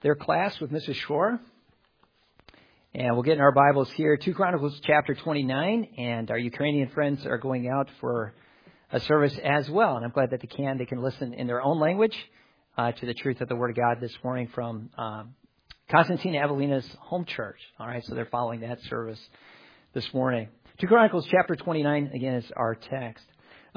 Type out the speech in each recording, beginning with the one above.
their class with Mrs. Shore. And we'll get in our Bibles here, 2 Chronicles chapter 29, and our Ukrainian friends are going out for a service as well. And I'm glad that they can listen in their own language to the truth of the Word of God this morning from Constantine Avelina's home church. All right, so they're following that service this morning. 2 Chronicles chapter 29, again, is our text.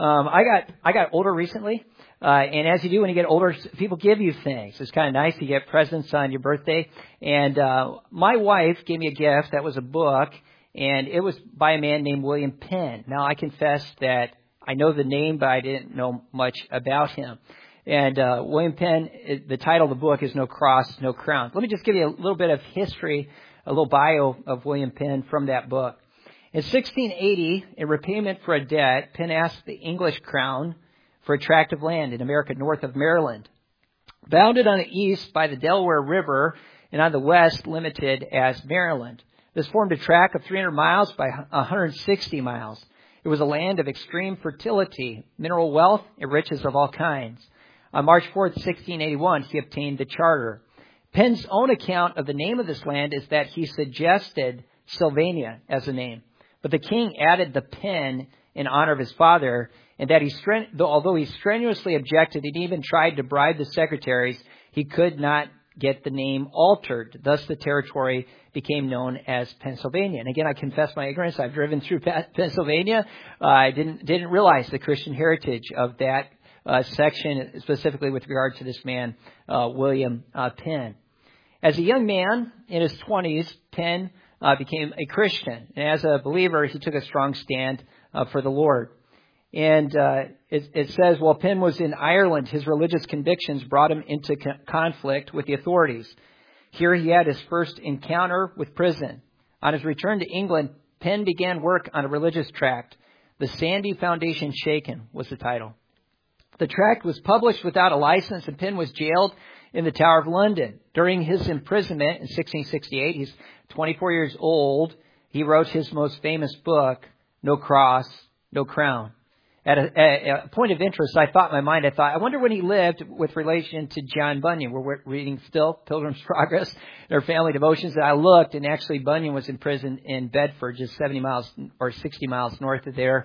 I got older recently, and as you do when you get older, people give you things. It's kind of nice to get presents on your birthday. And my wife gave me a gift that was a book, and it was by a man named William Penn. Now, I confess that I know the name, but I didn't know much about him. And William Penn, the title of the book is No Cross, No Crown. Let me just give you a little bit of history, a little bio of William Penn from that book. In 1680, in repayment for a debt, Penn asked the English crown for a tract of land in America north of Maryland. Bounded on the east by the Delaware River and on the west limited as Maryland. This formed a tract of 300 miles by 160 miles. It was a land of extreme fertility, mineral wealth, and riches of all kinds. On March 4th, 1681, he obtained the charter. Penn's own account of the name of this land is that he suggested Sylvania as a name. But the king added the Penn in honor of his father, and that although he strenuously objected and even tried to bribe the secretaries, he could not get the name altered. Thus, the territory became known as Pennsylvania. And again, I confess my ignorance. I've driven through Pennsylvania. I didn't realize the Christian heritage of that section, specifically with regard to this man, William Penn. As a young man in his 20s, Penn became a Christian. And as a believer, he took a strong stand for the Lord. And it says, while Penn was in Ireland, his religious convictions brought him into conflict with the authorities. Here he had his first encounter with prison. On his return to England, Penn began work on a religious tract. The Sandy Foundation Shaken was the title. The tract was published without a license, and Penn was jailed in the Tower of London. During his imprisonment in 1668, he's 24 years old, he wrote his most famous book, No Cross, No Crown. At a point of interest, I thought, I wonder when he lived with relation to John Bunyan. We're reading still Pilgrim's Progress, their family devotions. And I looked, and actually Bunyan was in prison in Bedford, just 70 miles or 60 miles north of there,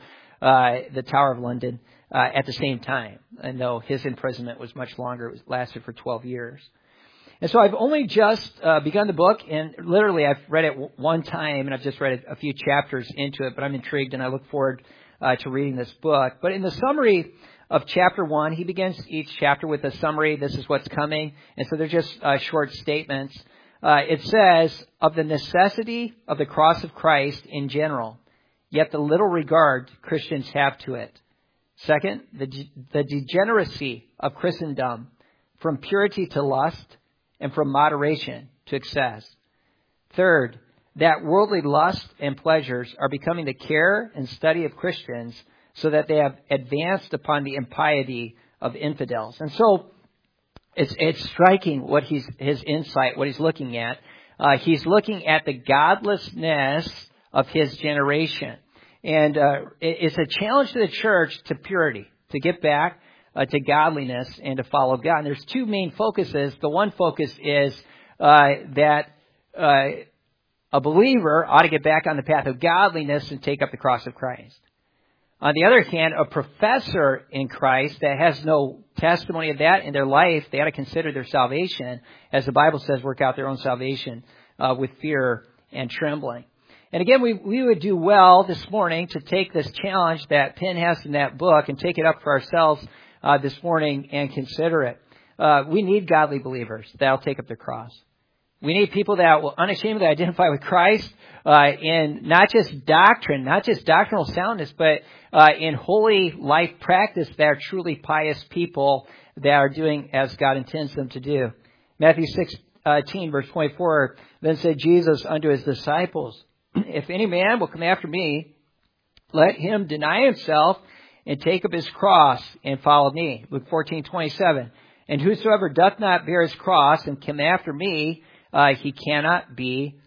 the Tower of London, at the same time. And though his imprisonment was much longer, it lasted for 12 years. And so I've only just begun the book, and literally I've read it one time, and I've just read a few chapters into it, but I'm intrigued, and I look forward to reading this book. But in the summary of chapter 1, he begins each chapter with a summary. This is what's coming. And so they're just short statements. It says, of the necessity of the cross of Christ in general, yet the little regard Christians have to it. Second, the degeneracy of Christendom from purity to lust and from moderation to excess. Third, that worldly lust and pleasures are becoming the care and study of Christians so that they have advanced upon the impiety of infidels. And so it's striking what his insight, what he's looking at. He's looking at the godlessness of his generation. And it's a challenge to the church to purity, to get back to godliness and to follow God. And there's two main focuses. The one focus is that a believer ought to get back on the path of godliness and take up the cross of Christ. On the other hand, a professor in Christ that has no testimony of that in their life, they ought to consider their salvation, as the Bible says, work out their own salvation with fear and trembling. And again, we would do well this morning to take this challenge that Penn has in that book and take it up for ourselves this morning and consider it. We need godly believers that will take up their cross. We need people that will unashamedly identify with Christ in not just doctrine, not just doctrinal soundness, but in holy life practice that are truly pious people that are doing as God intends them to do. Matthew 16, verse 24, then said Jesus unto his disciples, if any man will come after me, let him deny himself and take up his cross and follow me. Luke 14:27. And whosoever doth not bear his cross and come after me, he cannot be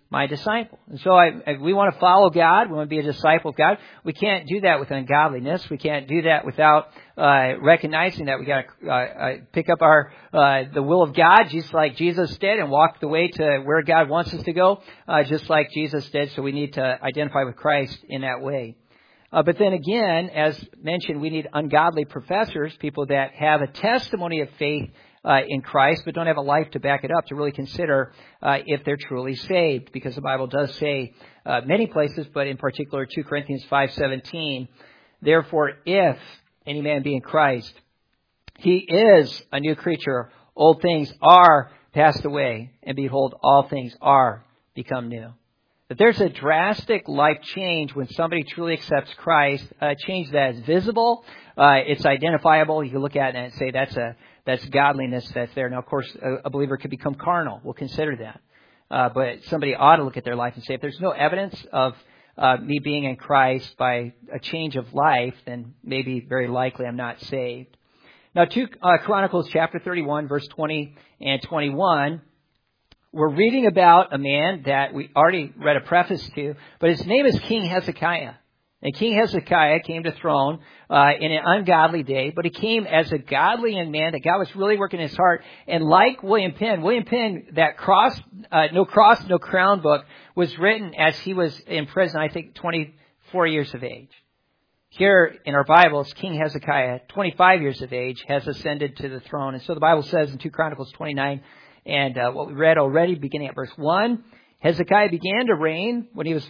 my disciple. And so we want to follow God. We want to be a disciple of God. We can't do that with ungodliness. We can't do that without recognizing that we got to pick up the will of God, just like Jesus did, and walk the way to where God wants us to go, just like Jesus did. So we need to identify with Christ in that way. But then again, as mentioned, we need ungodly professors, people that have a testimony of faith in Christ, but don't have a life to back it up, to really consider if they're truly saved, because the Bible does say many places, but in particular 2 Corinthians 5:17, therefore, if any man be in Christ, he is a new creature. Old things are passed away, and behold, all things are become new. That there's a drastic life change when somebody truly accepts Christ, a change that is visible, it's identifiable. You can look at it and say that's godliness that's there. Now, of course, a believer could become carnal. We'll consider that. But somebody ought to look at their life and say, if there's no evidence of me being in Christ by a change of life, then maybe very likely I'm not saved. Now, 2 Chronicles chapter 31, verse 20 and 21, we're reading about a man that we already read a preface to, but his name is King Hezekiah. And King Hezekiah came to throne in an ungodly day, but he came as a godly young man that God was really working in his heart. And like William Penn, that No Cross, No Crown book was written as he was in prison, I think 24 years of age. Here in our Bibles, King Hezekiah, 25 years of age, has ascended to the throne. And so the Bible says in 2 Chronicles 29, and what we read already, beginning at verse 1, Hezekiah began to reign when he was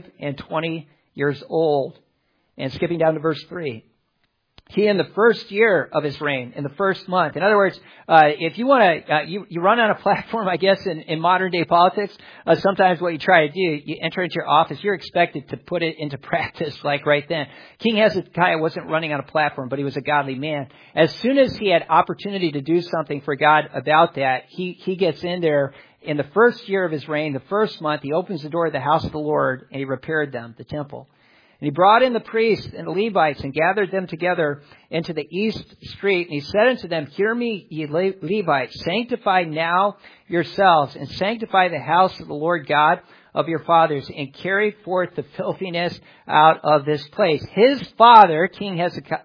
25 years old. And skipping down to verse 3. He, in the first year of his reign, in the first month. In other words, if you want to, you run on a platform, I guess, in modern day politics, sometimes what you try to do, you enter into your office, you're expected to put it into practice like right then. King Hezekiah wasn't running on a platform, but he was a godly man. As soon as he had opportunity to do something for God about that, he gets in there. In the first year of his reign, the first month, he opens the door of the house of the Lord, and he repaired them, the temple. And he brought in the priests and the Levites and gathered them together into the east street. And he said unto them, hear me, ye Levites, sanctify now yourselves and sanctify the house of the Lord God of your fathers, and carry forth the filthiness out of this place. His father, King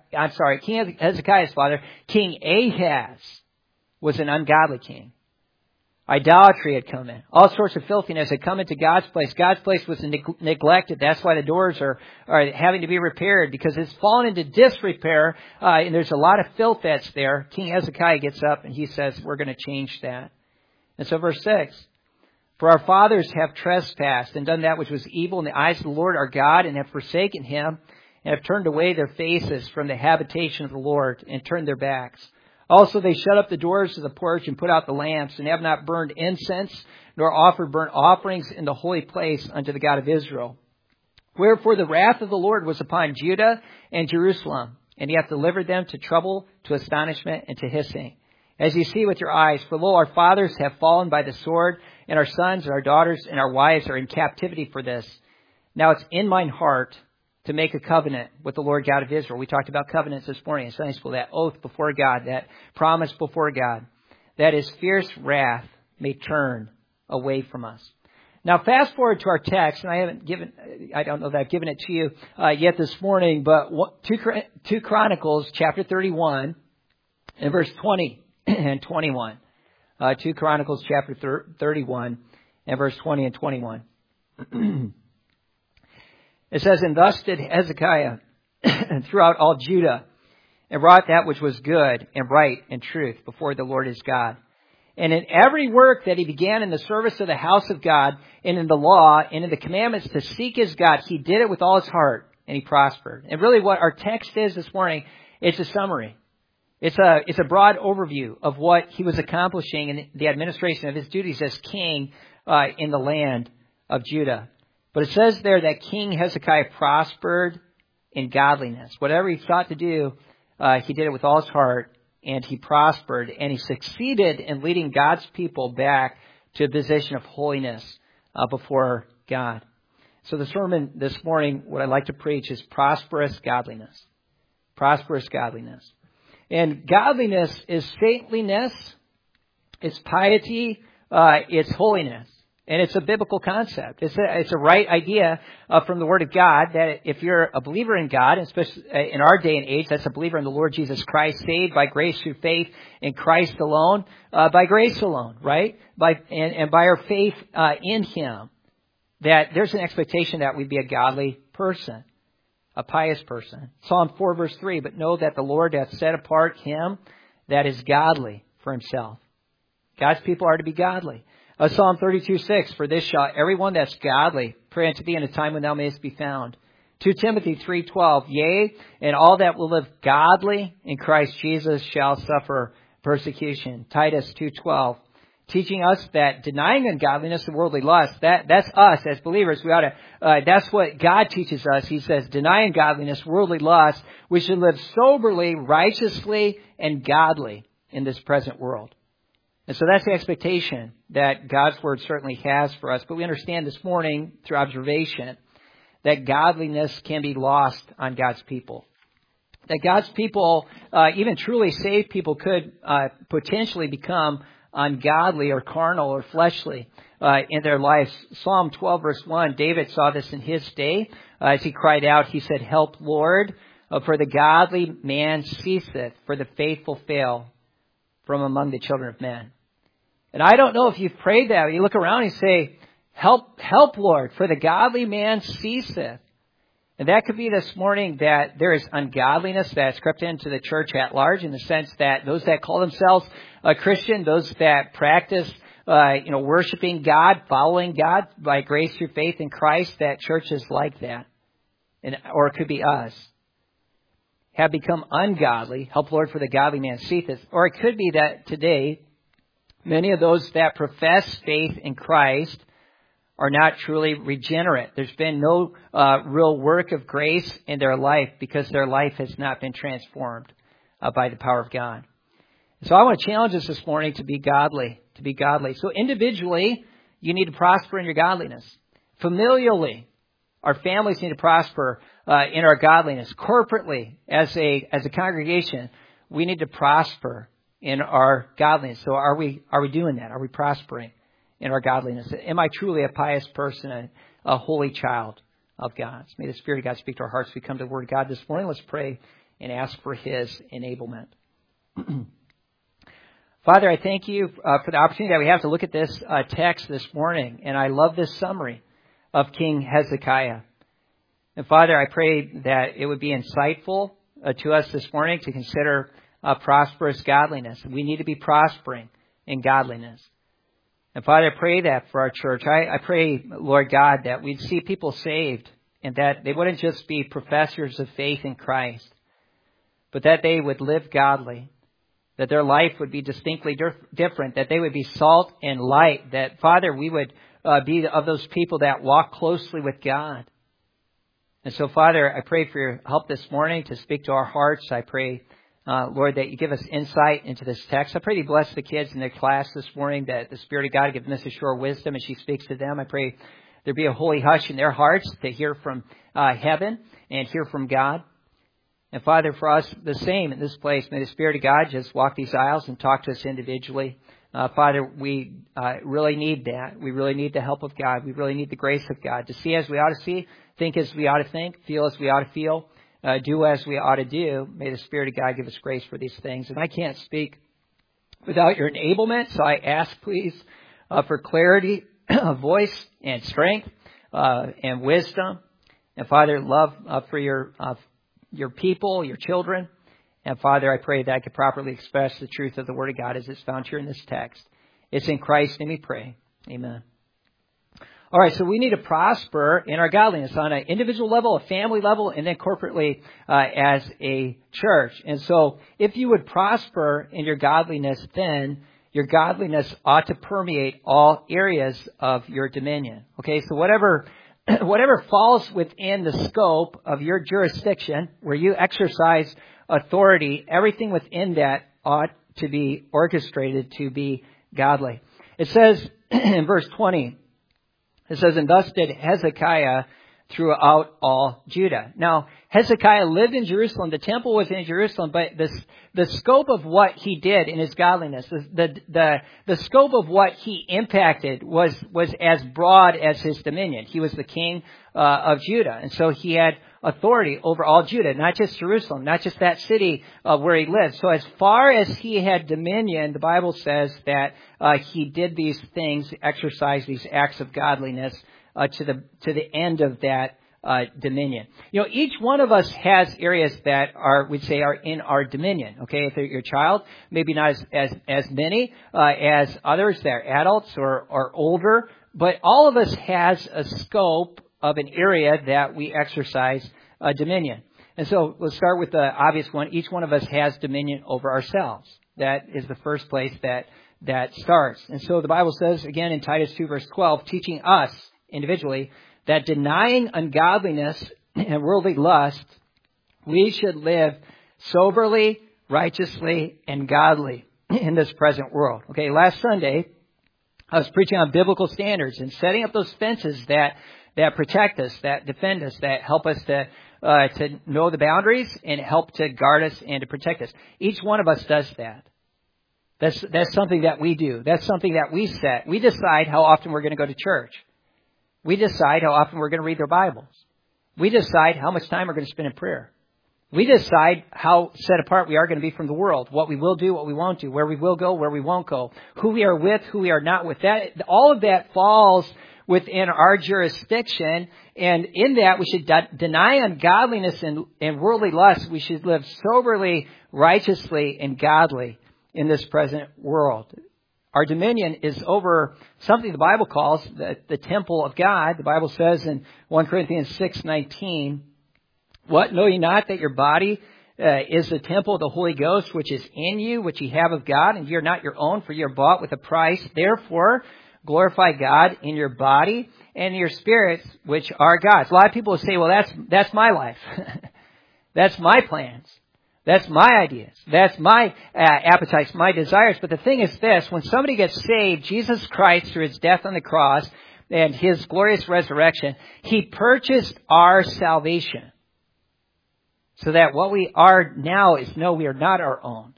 Hezekiah's father, King Ahaz, was an ungodly king. Idolatry had come in. All sorts of filthiness had come into God's place. God's place was neglected. That's why the doors are having to be repaired, because it's fallen into disrepair, and there's a lot of filth that's there. King Hezekiah gets up and he says, we're going to change that. And so verse 6, for our fathers have trespassed and done that which was evil in the eyes of the Lord our God, and have forsaken him, and have turned away their faces from the habitation of the Lord, and turned their backs. Also they shut up the doors of the porch and put out the lamps, and have not burned incense, nor offered burnt offerings in the holy place unto the God of Israel. Wherefore the wrath of the Lord was upon Judah and Jerusalem, and he hath delivered them to trouble, to astonishment, and to hissing. As you see with your eyes, for lo, our fathers have fallen by the sword, and our sons and our daughters and our wives are in captivity for this. Now it's in mine heart to make a covenant with the Lord God of Israel. We talked about covenants this morning in Sunday school, that oath before God, that promise before God, that his fierce wrath may turn away from us. Now fast forward to our text, and I don't know that I've given it to you yet this morning, but 2 Chronicles chapter 31 and verse 20 and 21. 2 Chronicles chapter 31 and verse 20 and 21. It says, and thus did Hezekiah throughout all Judah, and wrought that which was good and right and truth before the Lord his God. And in every work that he began in the service of the house of God, and in the law, and in the commandments to seek his God, he did it with all his heart, and he prospered. And really what our text is this morning, it's a summary. It's a broad overview of what he was accomplishing in the administration of his duties as king in the land of Judah. But it says there that King Hezekiah prospered in godliness. Whatever he sought to do, he did it with all his heart, and he prospered, and he succeeded in leading God's people back to a position of holiness before God. So the sermon this morning, what I'd like to preach is prosperous godliness. Prosperous godliness. And godliness is saintliness, it's piety, it's holiness. And it's a biblical concept. It's a right idea from the Word of God that if you're a believer in God, especially in our day and age, that's a believer in the Lord Jesus Christ, saved by grace through faith in Christ alone, by grace alone, right? And by our faith in Him, that there's an expectation that we'd be a godly person, a pious person. Psalm 4 verse 3, but know that the Lord hath set apart him that is godly for Himself. God's people are to be godly. Psalm 32:6, for this shall everyone that's godly pray unto thee in a time when thou mayest be found. 2 Timothy 3:12, yea, and all that will live godly in Christ Jesus shall suffer persecution. Titus 2:12, teaching us that denying ungodliness and worldly lust, that's us as believers. We ought to, that's what God teaches us. He says, deny ungodliness, worldly lust, we should live soberly, righteously, and godly in this present world. And so that's the expectation that God's Word certainly has for us. But we understand this morning through observation that godliness can be lost on God's people. That God's people, even truly saved people, could potentially become ungodly or carnal or fleshly in their lives. Psalm 12 verse 1, David saw this in his day. As he cried out, he said, help, Lord, for the godly man ceaseth, for the faithful fail from among the children of men. And I don't know if you've prayed that. You look around and you say, help, Lord, for the godly man ceaseth. And that could be this morning that there is ungodliness that's crept into the church at large, in the sense that those that call themselves a Christian, those that practice, worshiping God, following God by grace through faith in Christ, that churches like that, or it could be us, have become ungodly. Help, Lord, for the godly man ceaseth. Or it could be that today, many of those that profess faith in Christ are not truly regenerate. There's been no real work of grace in their life because their life has not been transformed by the power of God. So I want to challenge us this morning to be godly, So individually, you need to prosper in your godliness. Familially, our families need to prosper in our godliness. Corporately, as a congregation, we need to prosper in our godliness. So are we doing that? Are we prospering in our godliness? Am I truly a pious person, a holy child of God? May the Spirit of God speak to our hearts. We come to the Word of God this morning. Let's pray and ask for His enablement. Father, I thank you for the opportunity that we have to look at this text this morning. And I love this summary of King Hezekiah. And Father, I pray that it would be insightful to us this morning to consider prosperous godliness. We need to be prospering in godliness. And Father, I pray that for our church. I pray, Lord God, that we'd see people saved and that they wouldn't just be professors of faith in Christ, but that they would live godly, that their life would be distinctly different, that they would be salt and light, that, Father, we would be of those people that walk closely with God. And so, Father, I pray for your help this morning to speak to our hearts. I pray, Lord, that you give us insight into this text. I pray you bless the kids in their class this morning, that the Spirit of God give Mrs. Shore wisdom as she speaks to them. I pray there be a holy hush in their hearts to hear from heaven and hear from God. And Father, for us, the same in this place. May the Spirit of God just walk these aisles and talk to us individually. Father, we really need that. We really need the help of God. We really need the grace of God to see as we ought to see, think as we ought to think, feel as we ought to feel, do as we ought to do. May the Spirit of God give us grace for these things. And I can't speak without your enablement, so I ask, please, for clarity of voice and strength and wisdom. And Father, love for your people, your children. And Father, I pray that I could properly express the truth of the Word of God as it's found here in this text. It's in Christ's name we pray. Amen. All right, so we need to prosper in our godliness on an individual level, a family level, and then corporately as a church. And so if you would prosper in your godliness, then your godliness ought to permeate all areas of your dominion. Okay, so whatever falls within the scope of your jurisdiction, where you exercise authority, everything within that ought to be orchestrated to be godly. It says in verse 20, it says, and thus did Hezekiah throughout all Judah. Now, Hezekiah lived in Jerusalem. The temple was in Jerusalem, but the scope of what he did in his godliness, the scope of what he impacted was as broad as his dominion. He was the king of Judah, and so he had authority over all Judah, not just Jerusalem, not just that city where he lived. So as far as he had dominion, the Bible says that he did these things, exercised these acts of godliness to the end of that dominion. You know, each one of us has areas that we'd say are in our dominion. Okay, if they're your child, maybe not as many as others that are adults or older, but all of us has a scope of an area that we exercise dominion. And so let's start with the obvious one. Each one of us has dominion over ourselves. That is the first place that starts. And so the Bible says, again in Titus 2 verse 12, teaching us individually that denying ungodliness and worldly lust, we should live soberly, righteously, and godly in this present world. Okay, last Sunday, I was preaching on biblical standards and setting up those fences that protect us, that defend us, that help us to know the boundaries and help to guard us and to protect us. Each one of us does that. That's something that we do. That's something that we set. We decide how often we're going to go to church. We decide how often we're going to read their Bibles. We decide how much time we're going to spend in prayer. We decide how set apart we are going to be from the world, what we will do, what we won't do, where we will go, where we won't go, who we are with, who we are not with. All of that falls within our jurisdiction, and in that we should deny ungodliness and worldly lust. We should live soberly, righteously, and godly in this present world. Our dominion is over something the Bible calls the temple of God. The Bible says in 1 Corinthians 6:19, "What, know ye not that your body is the temple of the Holy Ghost, which is in you, which ye have of God, and ye are not your own, for ye are bought with a price. Therefore, glorify God in your body and in your spirits, which are God's." A lot of people will say, well, that's my life. That's my plans. That's my ideas. That's my appetites, my desires. But the thing is this, when somebody gets saved, Jesus Christ, through his death on the cross and his glorious resurrection, he purchased our salvation. So that what we are now is, no, we are not our own.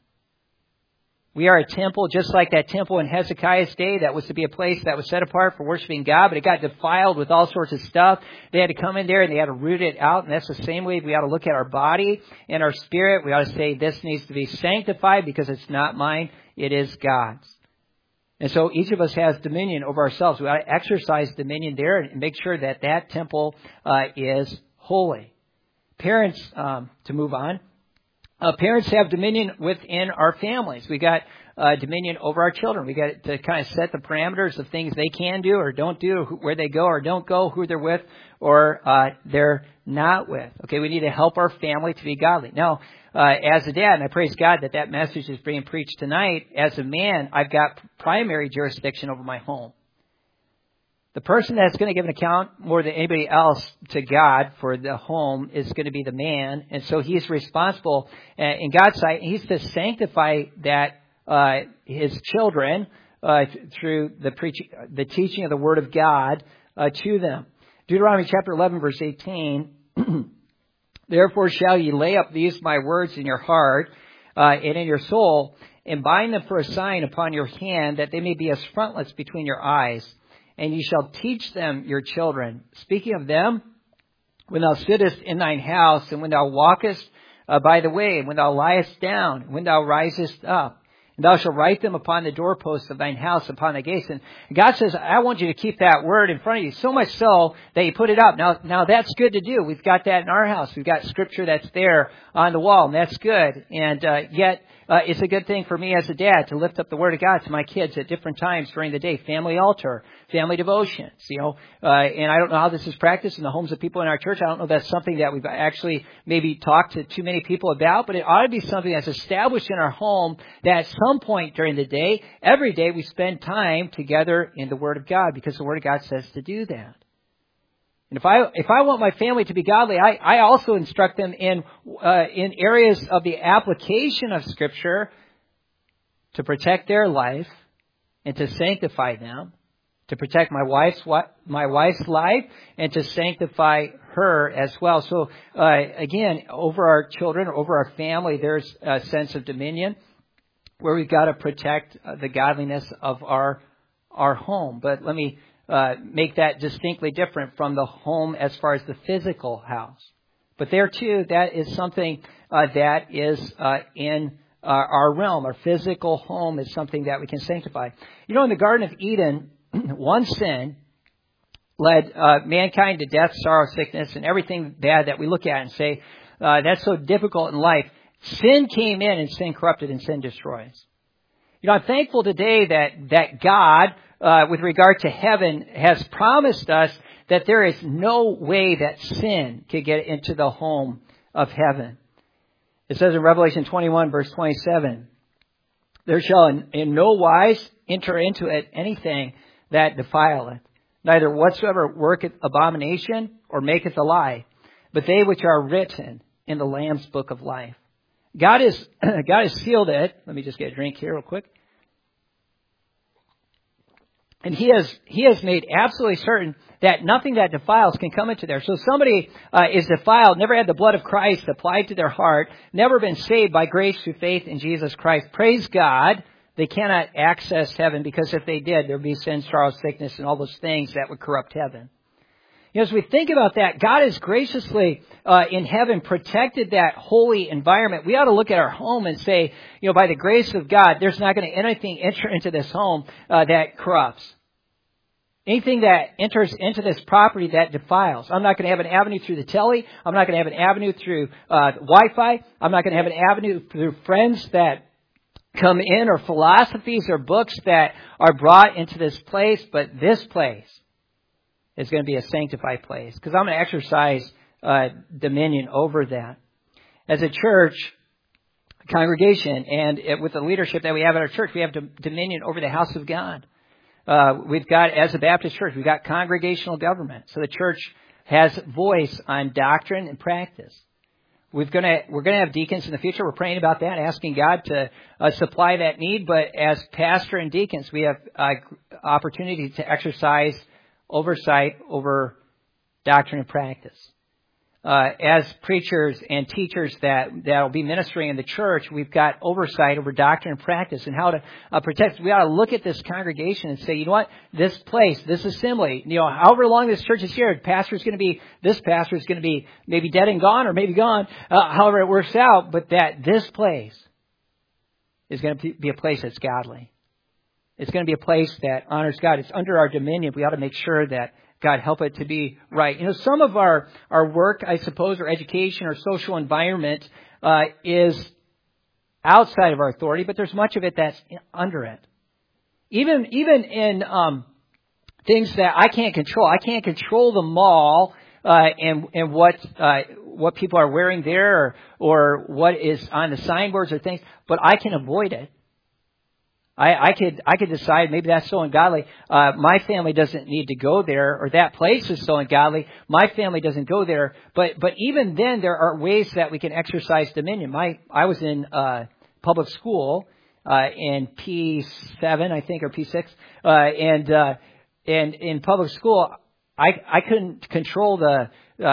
We are a temple, just like that temple in Hezekiah's day that was to be a place that was set apart for worshiping God, but it got defiled with all sorts of stuff. They had to come in there and they had to root it out. And that's the same way we ought to look at our body and our spirit. We ought to say, this needs to be sanctified because it's not mine, it is God's. And so each of us has dominion over ourselves. We ought to exercise dominion there and make sure that that temple is holy. Parents, to move on. Parents have dominion within our families. We got dominion over our children. We got to kind of set the parameters of things they can do or don't do, where they go or don't go, who they're with or they're not with. Okay, we need to help our family to be godly. Now, as a dad, and I praise God that message is being preached tonight, as a man, I've got primary jurisdiction over my home. The person that's going to give an account more than anybody else to God for the home is going to be the man. And so he's responsible in God's sight. He's to sanctify that his children through the teaching of the Word of God to them. Deuteronomy chapter 11, verse 18. "Therefore shall ye lay up these my words in your heart and in your soul, and bind them for a sign upon your hand, that they may be as frontlets between your eyes. And ye shall teach them your children, speaking of them when thou sittest in thine house, and when thou walkest by the way, and when thou liest down, and when thou risest up. And thou shalt write them upon the doorposts of thine house, upon the gates." And God says, I want you to keep that word in front of you, so much so that you put it up. Now that's good to do. We've got that in our house. We've got scripture that's there on the wall, and that's good. And yet it's a good thing for me as a dad to lift up the Word of God to my kids at different times during the day. Family altar, family devotions, and I don't know how this is practiced in the homes of people in our church. I don't know if that's something that we've actually maybe talked to too many people about, but it ought to be something that's established in our home that at some point during the day, every day, we spend time together in the Word of God, because the Word of God says to do that. And if I want my family to be godly, I also instruct them in areas of the application of Scripture to protect their life and to sanctify them to protect my wife's life and to sanctify her as well. So again, over our children, over our family, there's a sense of dominion where we've got to protect the godliness of our home. But let me make that distinctly different from the home as far as the physical house. But there too, that is something that is in our realm. Our physical home is something that we can sanctify. You know, in the Garden of Eden, one sin led mankind to death, sorrow, sickness, and everything bad that we look at and say, that's so difficult in life. Sin came in and sin corrupted and sin destroys. You know, I'm thankful today that God, with regard to heaven, has promised us that there is no way that sin could get into the home of heaven. It says in Revelation 21, verse 27, there shall in no wise enter into it anything that defileth, neither whatsoever worketh abomination or maketh a lie, but they which are written in the Lamb's book of life. God has sealed it. Let me just get a drink here real quick. And He has made absolutely certain that nothing that defiles can come into there. So somebody is defiled, never had the blood of Christ applied to their heart, never been saved by grace through faith in Jesus Christ. Praise God. They cannot access heaven, because if they did, there would be sin, sorrow, sickness, and all those things that would corrupt heaven. You know, as we think about that, God has graciously in heaven protected that holy environment. We ought to look at our home and say, you know, by the grace of God, there's not going to anything enter into this home that corrupts. Anything that enters into this property that defiles. I'm not going to have an avenue through the telly. I'm not going to have an avenue through Wi-Fi. I'm not going to have an avenue through friends that come in, or philosophies or books that are brought into this place. But this place is going to be a sanctified place, because I'm going to exercise dominion over that. As a church, congregation, and with the leadership that we have at our church, we have dominion over the house of God. We've got, as a Baptist church, we've got congregational government. So the church has voice on doctrine and practice. We're going to have deacons in the future. We're praying about that, asking God to supply that need. But as pastor and deacons, we have opportunity to exercise oversight over doctrine and practice. As preachers and teachers that will be ministering in the church, we've got oversight over doctrine and practice and how to protect. We ought to look at this congregation and say, you know what, this place, this assembly, you know, however long this church is here, this pastor is going to be maybe dead and gone, or maybe gone, however it works out, but that this place is going to be a place that's godly. It's going to be a place that honors God. It's under our dominion. We ought to make sure that God help it to be right. You know, some of our work, I suppose, or education or social environment is outside of our authority, but there's much of it that's under it. Even in things that I can't control. I can't control the mall and what people are wearing there, or what is on the signboards or things, but I can avoid it. I could decide maybe that's so ungodly. My family doesn't need to go there, or that place is so ungodly. My family doesn't go there. But even then, there are ways that we can exercise dominion. I was in public school in P7, I think, or P6, and in public school, I couldn't control the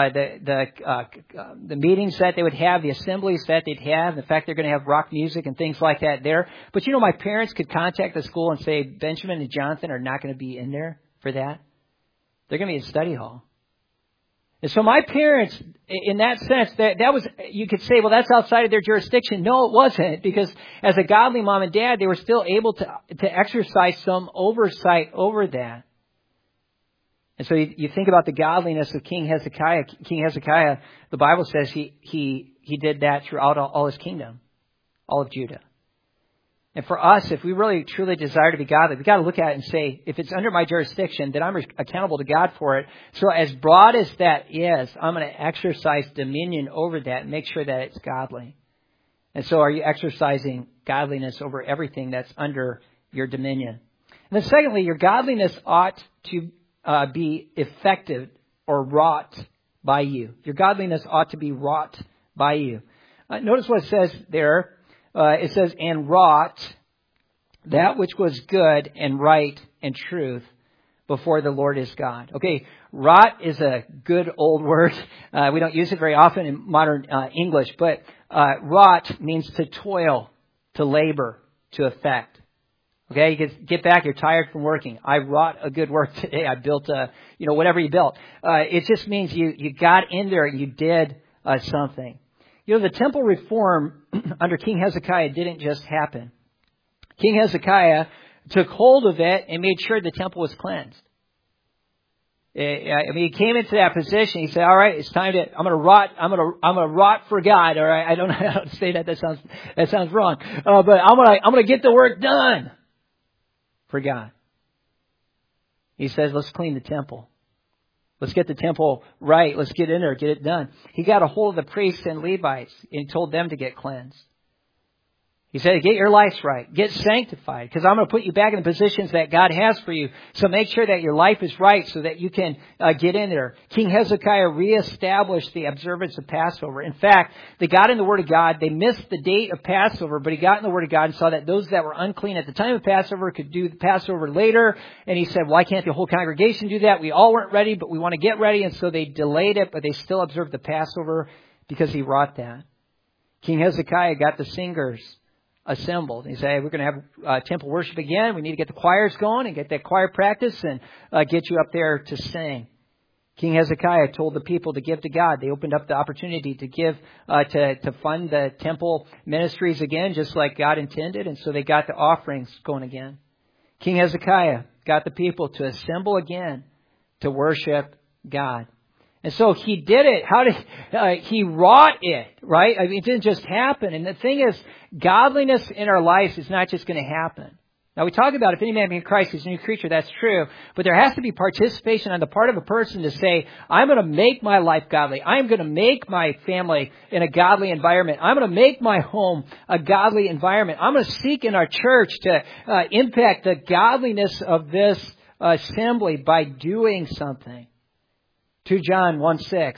meetings that they would have, the assemblies that they'd have, the fact they're going to have rock music and things like that there. But you know, my parents could contact the school and say, Benjamin and Jonathan are not going to be in there for that. They're going to be in study hall. And so my parents, in that sense, that was, you could say, well, that's outside of their jurisdiction. No, it wasn't, because as a godly mom and dad, they were still able to exercise some oversight over that. And so you think about the godliness of King Hezekiah. King Hezekiah, the Bible says he did that throughout all his kingdom, all of Judah. And for us, if we really truly desire to be godly, we've got to look at it and say, if it's under my jurisdiction, then I'm accountable to God for it. So as broad as that is, I'm going to exercise dominion over that and make sure that it's godly. And so are you exercising godliness over everything that's under your dominion? And then secondly, your godliness ought to be effective or wrought by you. Your godliness ought to be wrought by you. Notice what it says there. It says, and wrought that which was good and right and truth before the Lord his God. Okay, rot is a good old word. We don't use it very often in modern English, but rot means to toil, to labor, to affect. Okay, you get back, you're tired from working. I wrought a good work today. I built whatever you built. It just means you got in there and you did something. The temple reform under King Hezekiah didn't just happen. King Hezekiah took hold of it and made sure the temple was cleansed. He came into that position. He said, "All right, it's time to. I'm going to rot for God." All right, I don't know how to say that. That sounds wrong. But I'm going to get the work done for God. He says, "Let's clean the temple. Let's get the temple right. Let's get in there, get it done." He got a hold of the priests and Levites and told them to get cleansed. He said, "Get your lives right. Get sanctified, because I'm going to put you back in the positions that God has for you. So make sure that your life is right so that you can get in there." King Hezekiah reestablished the observance of Passover. In fact, they got in the Word of God. They missed the date of Passover, but he got in the Word of God and saw that those that were unclean at the time of Passover could do the Passover later. And he said, "Why can't the whole congregation do that? We all weren't ready, but we want to get ready." And so they delayed it, but they still observed the Passover because he wrought that. King Hezekiah got the singers assembled. He said, "We're going to have temple worship again. We need to get the choirs going and get that choir practice and get you up there to sing." King Hezekiah told the people to give to God. They opened up the opportunity to give to fund the temple ministries again, just like God intended. And so they got the offerings going again. King Hezekiah got the people to assemble again to worship God. And so he did it. How did he wrought it, right? I mean, it didn't just happen. And the thing is, godliness in our lives is not just going to happen. Now, we talk about if any man be in Christ, he's a new creature. That's true. But there has to be participation on the part of a person to say, "I'm going to make my life godly. I'm going to make my family in a godly environment. I'm going to make my home a godly environment. I'm going to seek in our church to impact the godliness of this assembly by doing something." 2 John 1:6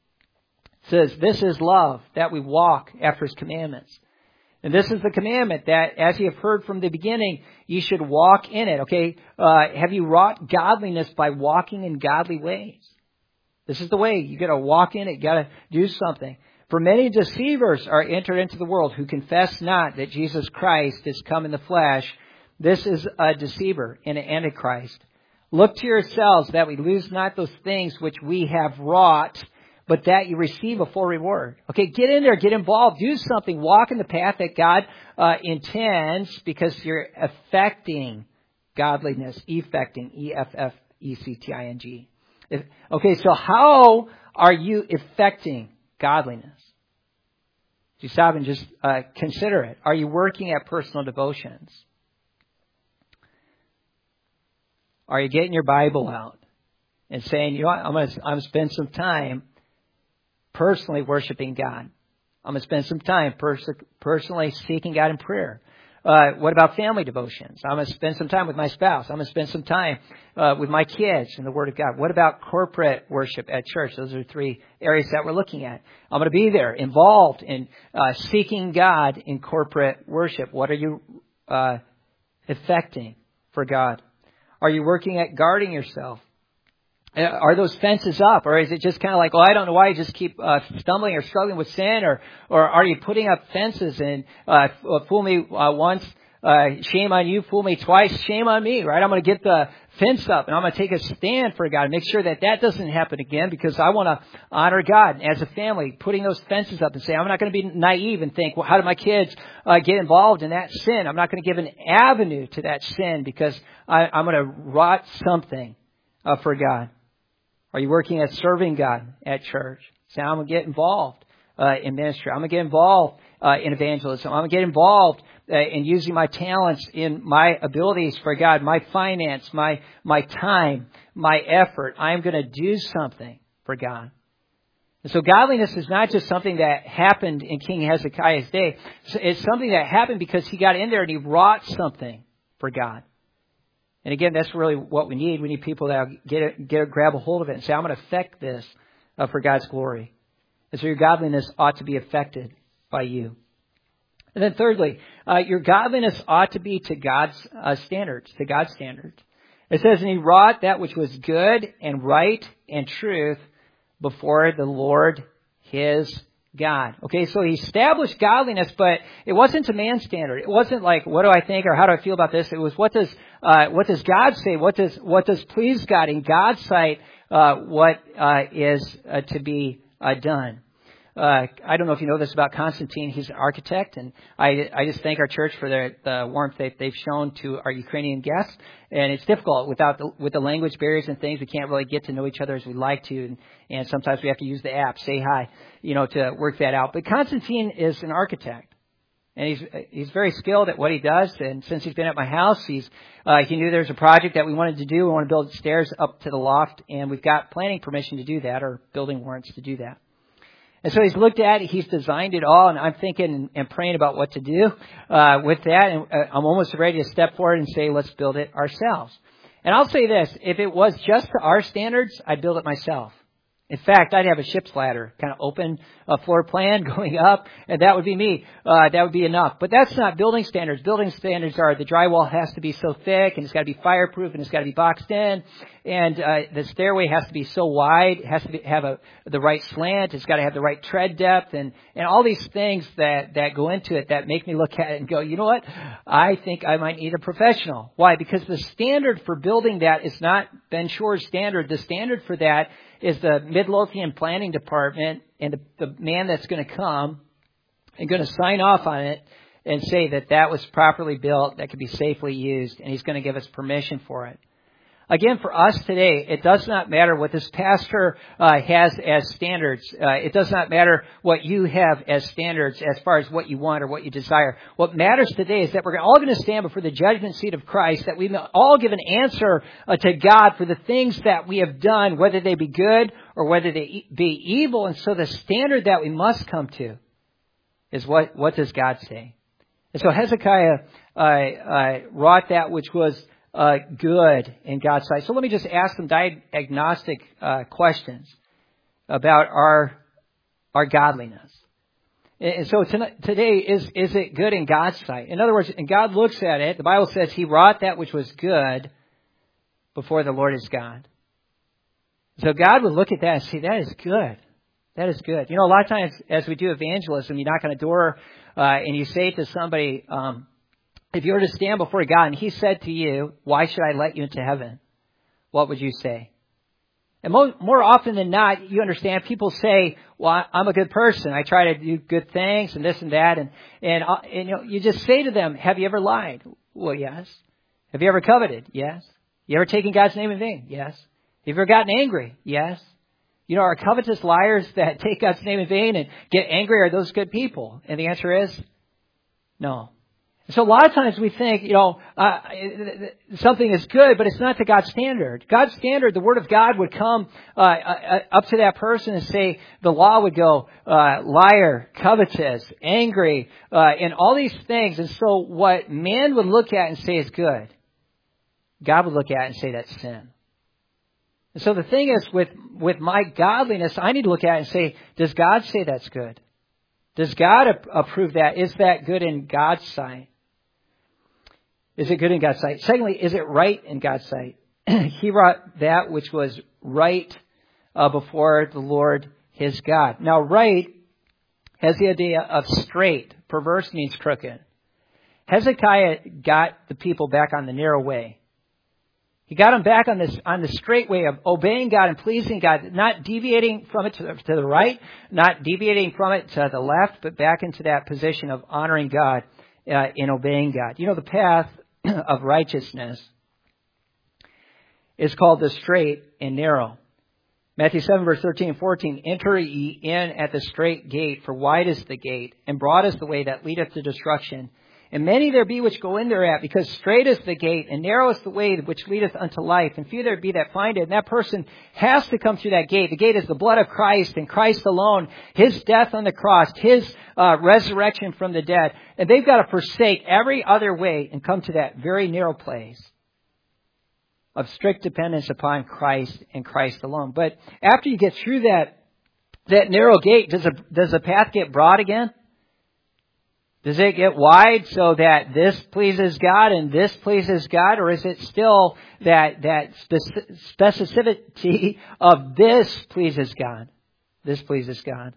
says, "This is love, that we walk after his commandments. And this is the commandment, that as you have heard from the beginning, you should walk in it." Okay, have you wrought godliness by walking in godly ways? This is the way. You got to walk in it. You got to do something. "For many deceivers are entered into the world, who confess not that Jesus Christ is come in the flesh." This is a deceiver and an antichrist. "Look to yourselves that we lose not those things which we have wrought, but that you receive a full reward." Okay, get in there, get involved, do something, walk in the path that God intends, because you're affecting godliness, effecting, E-F-F-E-C-T-I-N-G. Okay, so how are you affecting godliness? You stop and just consider it. Are you working at personal devotions? Are you getting your Bible out and saying, "You know what, I'm going to spend some time personally worshiping God. I'm going to spend some time personally seeking God in prayer." What about family devotions? I'm going to spend some time with my spouse. I'm going to spend some time with my kids in the Word of God. What about corporate worship at church? Those are 3 areas that we're looking at. I'm going to be there, involved in seeking God in corporate worship. What are you effecting for God? Are you working at guarding yourself? Are those fences up? Or is it just kind of like, "Well, I don't know why you just keep stumbling or struggling with sin"? Or are you putting up fences and fool me once, shame on you, fool me twice, shame on me, right? I'm going to get the fence up and I'm going to take a stand for God and make sure that doesn't happen again, because I want to honor God. And as a family, putting those fences up and say, I'm not going to be naive and think, "Well, how do my kids get involved in that sin?" I'm not going to give an avenue to that sin, because I'm going to wrought something for God. Are you working at serving God at church? Say, "I'm going to get involved in ministry. I'm going to get involved in evangelism. I'm going to get involved in using my talents, in my abilities for God, my finance, my time, my effort. I'm going to do something for God." And so godliness is not just something that happened in King Hezekiah's day. It's something that happened because he got in there and he wrought something for God. And again, that's really what we need. We need people that grab a hold of it and say, "I'm going to affect this for God's glory." And so your godliness ought to be affected by you. And then thirdly, your godliness ought to be to God's standards, It says, and he wrought that which was good and right and truth before the Lord his God. Okay, so he established godliness, but it wasn't to man's standard. It wasn't like, what do I think or how do I feel about this? It was, what does God say? What does please God in God's sight? What is to be done? I don't know if you know this about Constantine. He's an architect, and I just thank our church for the warmth they've shown to our Ukrainian guests. And it's difficult with the language barriers and things. We can't really get to know each other as we'd like to, and sometimes we have to use the app, say hi, to work that out. But Constantine is an architect, and he's very skilled at what he does. And since he's been at my house, he knew there's a project that we wanted to do. We want to build stairs up to the loft, and we've got planning permission to do that, or building warrants to do that. And so he's looked at it, he's designed it all, and I'm thinking and praying about what to do with that. And I'm almost ready to step forward and say, let's build it ourselves. And I'll say this, if it was just to our standards, I'd build it myself. In fact, I'd have a ship's ladder, kind of open floor plan going up, and that would be me. That would be enough. But that's not building standards. Building standards are the drywall has to be so thick, and it's got to be fireproof, and it's got to be boxed in, and the stairway has to be so wide, it has to have the right slant, it's got to have the right tread depth, and all these things that go into it that make me look at it and go, you know what? I think I might need a professional. Why? Because the standard for building that is not Ben Shore's standard. The standard for that is the Midlothian Planning Department and the man that's going to come and going to sign off on it and say that was properly built, that could be safely used, and he's going to give us permission for it. Again, for us today, it does not matter what this pastor has as standards. It does not matter what you have as standards as far as what you want or what you desire. What matters today is that we're all going to stand before the judgment seat of Christ, that we all give an answer to God for the things that we have done, whether they be good or whether they be evil. And so the standard that we must come to is what does God say? And so Hezekiah wrought that which was good in God's sight. So let me just ask some diagnostic questions about our godliness. And so today, is it good in God's sight? In other words, and God looks at it, the Bible says he wrought that which was good before the Lord his God. So God would look at that and say, that is good. That is good. A lot of times as we do evangelism, you knock on a door and you say to somebody, if you were to stand before God and he said to you, why should I let you into heaven? What would you say? And more often than not, you understand, people say, well, I'm a good person. I try to do good things and this and that. And you just say to them, have you ever lied? Well, yes. Have you ever coveted? Yes. You ever taken God's name in vain? Yes. Have you ever gotten angry? Yes. Are covetous liars that take God's name in vain and get angry, are those good people? And the answer is no. So a lot of times we think, something is good, but it's not to God's standard. God's standard, the Word of God would come up to that person and say, the law would go, liar, covetous, angry, and all these things. And so what man would look at and say is good, God would look at and say that's sin. And so the thing is, with my godliness, I need to look at it and say, does God say that's good? Does God approve that? Is that good in God's sight? Is it good in God's sight? Secondly, is it right in God's sight? He wrought that which was right before the Lord his God. Now, right has the idea of straight. Perverse means crooked. Hezekiah got the people back on the narrow way. He got them back on the straight way of obeying God and pleasing God, not deviating from it to the right, not deviating from it to the left, but back into that position of honoring God in obeying God. The path of righteousness is called the straight and narrow. Matthew 7, verse 13 and 14, enter ye in at the straight gate, for wide is the gate, and broad is the way that leadeth to destruction. And many there be which go in thereat, because straight is the gate, and narrow is the way which leadeth unto life, and few there be that find it. And that person has to come through that gate. The gate is the blood of Christ, and Christ alone, his death on the cross, his resurrection from the dead. And they've got to forsake every other way and come to that very narrow place of strict dependence upon Christ and Christ alone. But after you get through that narrow gate, does the path get broad again? Does it get wide so that this pleases God and this pleases God? Or is it still that specificity of this pleases God? This pleases God.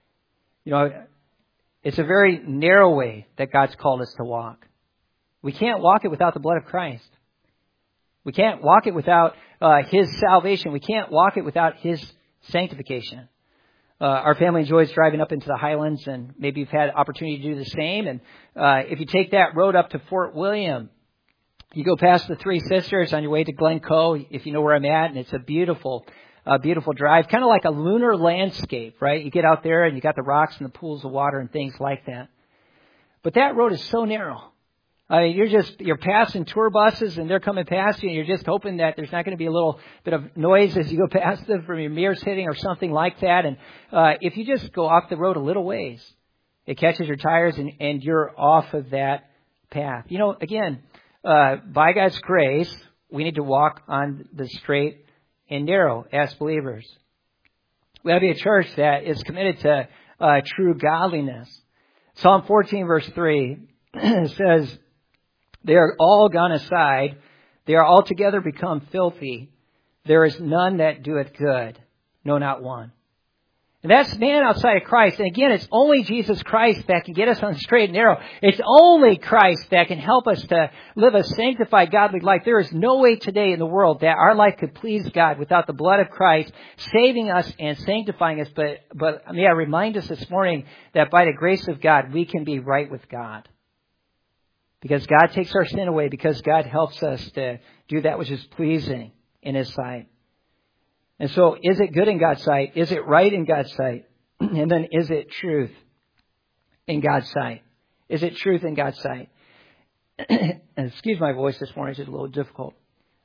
It's a very narrow way that God's called us to walk. We can't walk it without the blood of Christ. We can't walk it without His salvation. We can't walk it without His sanctification. Our family enjoys driving up into the Highlands, and maybe you've had opportunity to do the same. And if you take that road up to Fort William, you go past the Three Sisters on your way to Glencoe, if you know where I'm at, and it's a beautiful drive, kind of like a lunar landscape, right? You get out there and you got the rocks and the pools of water and things like that. But that road is so narrow. You're passing tour buses and they're coming past you, and you're just hoping that there's not going to be a little bit of noise as you go past them from your mirrors hitting or something like that. And if you just go off the road a little ways, it catches your tires and you're off of that path. Again, by God's grace, we need to walk on the straight and narrow as believers. We have to be a church that is committed to true godliness. Psalm 14 verse 3 says, "They are all gone aside. They are altogether become filthy. There is none that doeth good. No, not one." And that's man outside of Christ. And again, it's only Jesus Christ that can get us on the straight and narrow. It's only Christ that can help us to live a sanctified, godly life. There is no way today in the world that our life could please God without the blood of Christ saving us and sanctifying us. But may I remind us this morning that by the grace of God, we can be right with God. Because God takes our sin away, because God helps us to do that which is pleasing in His sight. And so, is it good in God's sight? Is it right in God's sight? And then, is it truth in God's sight? Is it truth in God's sight? And excuse my voice this morning, it's just a little difficult.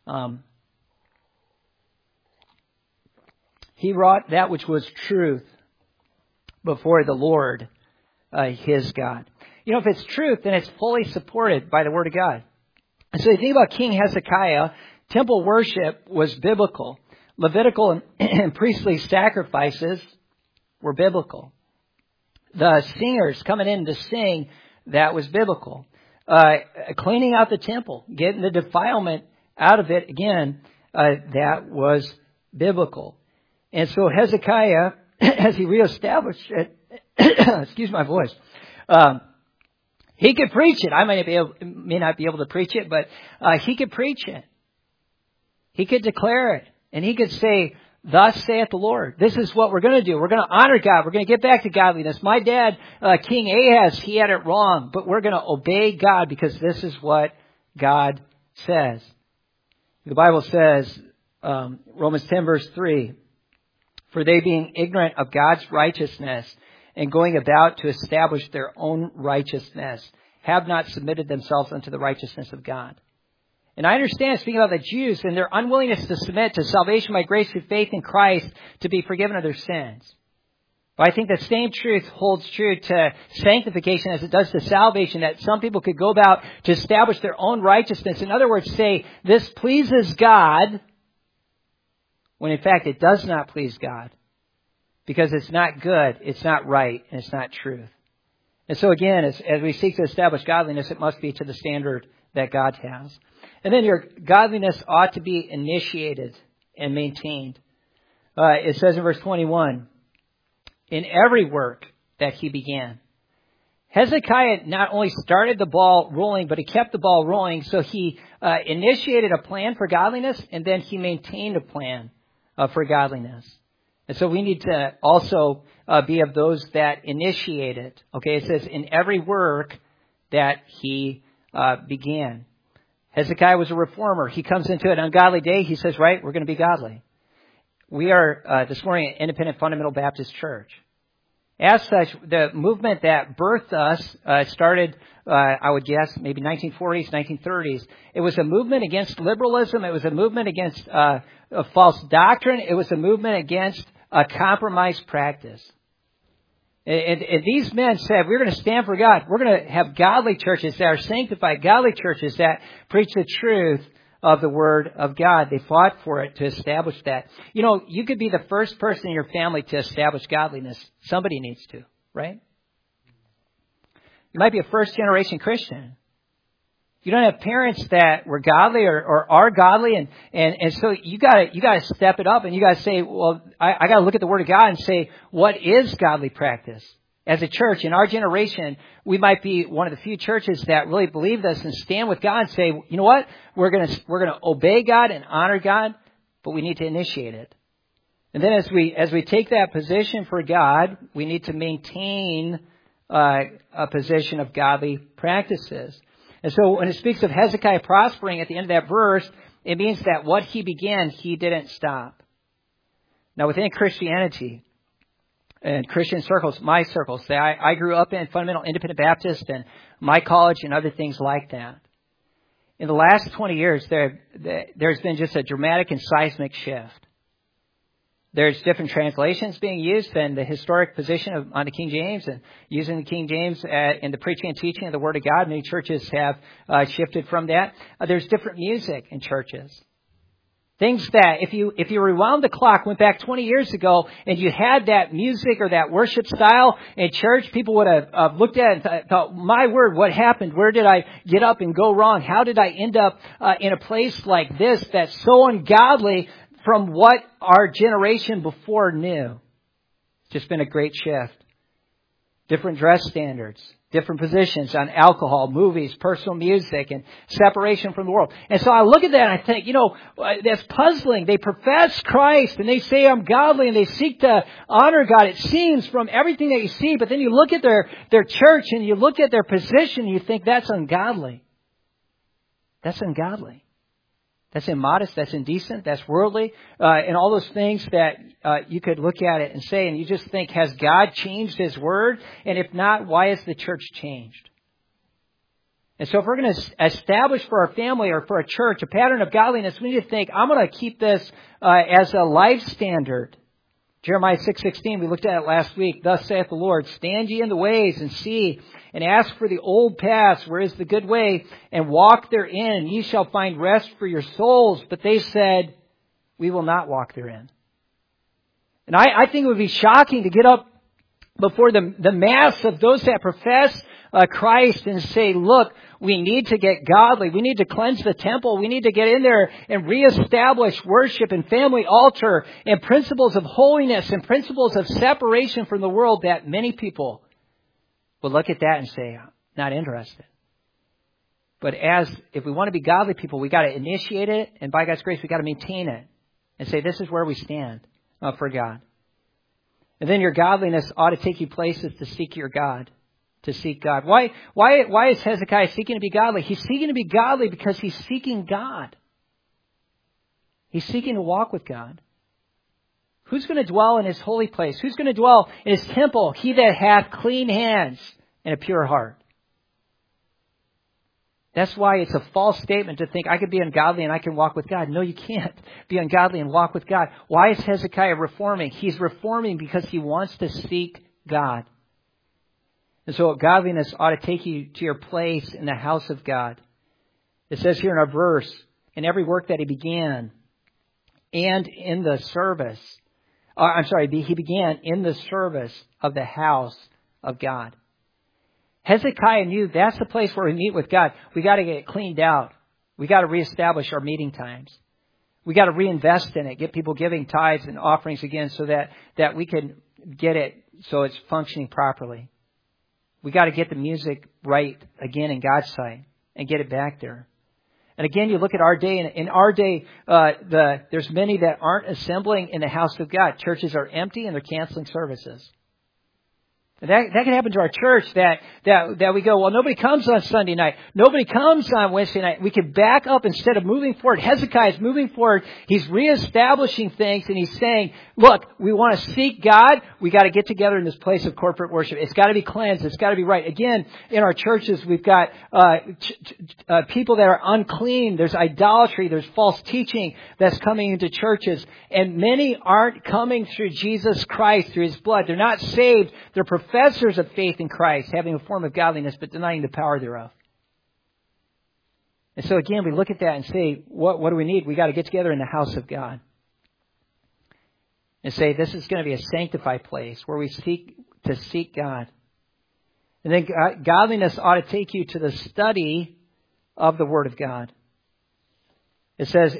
He wrought that which was truth before the Lord, his God. If it's truth, then it's fully supported by the Word of God. And so, you think about King Hezekiah, temple worship was biblical. Levitical and priestly sacrifices were biblical. The singers coming in to sing, that was biblical. Cleaning out the temple, getting the defilement out of it, again, that was biblical. And so Hezekiah, as he reestablished it, excuse my voice, he could preach it. I may not be able to preach it, but he could preach it. He could declare it. And he could say, "Thus saith the Lord." This is what we're going to do. We're going to honor God. We're going to get back to godliness. My dad, King Ahaz, he had it wrong, but we're going to obey God because this is what God says. The Bible says, Romans 10 verse 3, "For they being ignorant of God's righteousness and going about to establish their own righteousness, have not submitted themselves unto the righteousness of God." And I understand, speaking about the Jews and their unwillingness to submit to salvation by grace through faith in Christ to be forgiven of their sins. But I think the same truth holds true to sanctification as it does to salvation, that some people could go about to establish their own righteousness. In other words, say, this pleases God, when in fact it does not please God. Because it's not good, it's not right, and it's not truth. And so again, as we seek to establish godliness, it must be to the standard that God has. And then your godliness ought to be initiated and maintained. It says in verse 21, "In every work that he began." Hezekiah not only started the ball rolling, but he kept the ball rolling. So he initiated a plan for godliness, and then he maintained a plan for godliness. And so we need to also be of those that initiate it. Okay, it says, "In every work that he began." Hezekiah was a reformer. He comes into an ungodly day. He says, right, we're going to be godly. We are, this morning, an independent fundamental Baptist church. As such, the movement that birthed us started, I would guess, maybe 1940s, 1930s. It was a movement against liberalism. It was a movement against a false doctrine. It was a movement against a compromised practice. And these men said, we're going to stand for God. We're going to have godly churches that are sanctified, godly churches that preach the truth of the Word of God. They fought for it to establish that. You could be the first person in your family to establish godliness. Somebody needs to, right? You might be a first-generation Christian. You don't have parents that were godly or are godly, and so you gotta step it up, and you gotta say, well, I gotta look at the Word of God and say, what is godly practice? As a church, in our generation, we might be one of the few churches that really believe this and stand with God and say, you know what? We're gonna obey God and honor God, but we need to initiate it. And then as we take that position for God, we need to maintain a position of godly practices. And so when it speaks of Hezekiah prospering at the end of that verse, it means that what he began, he didn't stop. Now within Christianity, and Christian circles, my circles, I grew up in fundamental independent Baptist and my college and other things like that. In the last 20 years, there's been just a dramatic and seismic shift. There's different translations being used than the historic position on the King James, and using the King James in the preaching and teaching of the Word of God. Many churches have shifted from that. There's different music in churches. Things that if you rewound the clock, went back 20 years ago, and you had that music or that worship style in church, people would have looked at it and thought, my word, what happened? Where did I get up and go wrong? How did I end up in a place like this that's so ungodly from what our generation before knew? It's just been a great shift. Different dress standards, different positions on alcohol, movies, personal music, and separation from the world. And so I look at that and I think, that's puzzling. They profess Christ and they say, I'm godly, and they seek to honor God. It seems from everything that you see, but then you look at their church and you look at their position and you think that's ungodly. That's ungodly. That's immodest, that's indecent, that's worldly, and all those things that you could look at it and say, and you just think, has God changed His Word? And if not, why has the church changed? And so if we're going to establish for our family or for a church a pattern of godliness, we need to think, I'm going to keep this as a life standard. Jeremiah 6:16, we looked at it last week. Thus saith the Lord, stand ye in the ways and see, and ask for the old paths, where is the good way, and walk therein, and ye shall find rest for your souls. But they said, we will not walk therein. And I think it would be shocking to get up before the mass of those that profess Christ and say, look, we need to get godly. We need to cleanse the temple. We need to get in there and reestablish worship and family altar and principles of holiness and principles of separation from the world, that many people will look at that and say, not interested. But if we want to be godly people, we got to initiate it, and by God's grace, we got to maintain it and say, this is where we stand for God. And then your godliness ought to take you places to seek your God. To seek God. Why is Hezekiah seeking to be godly? He's seeking to be godly because he's seeking God. He's seeking to walk with God. Who's going to dwell in His holy place? Who's going to dwell in His temple? He that hath clean hands and a pure heart. That's why it's a false statement to think I could be ungodly and I can walk with God. No, you can't be ungodly and walk with God. Why is Hezekiah reforming? He's reforming because he wants to seek God. And so godliness ought to take you to your place in the house of God. It says here in our verse, in every work that he began, and in the service. He began in the service of the house of God. Hezekiah knew that's the place where we meet with God. We got to get it cleaned out. We got to reestablish our meeting times. We got to reinvest in it, get people giving tithes and offerings again so that we can get it so it's functioning properly. We got to get the music right again in God's sight and get it back there. And again, you look at our day, and in our day, there's many that aren't assembling in the house of God. Churches are empty and they're canceling services. And that can happen to our church that we go, well, nobody comes on Sunday night. Nobody comes on Wednesday night. We can back up instead of moving forward. Hezekiah is moving forward. He's reestablishing things and he's saying, look, we want to seek God. We got to get together in this place of corporate worship. It's got to be cleansed. It's got to be right. Again, in our churches, we've got people that are unclean. There's idolatry. There's false teaching that's coming into churches. And many aren't coming through Jesus Christ, through His blood. They're not saved. They're professors of faith in Christ, having a form of godliness, but denying the power thereof. And so again, we look at that and say, what do we need? We got to get together in the house of God. And say, this is going to be a sanctified place where we seek God. And then godliness ought to take you to the study of the Word of God. It says,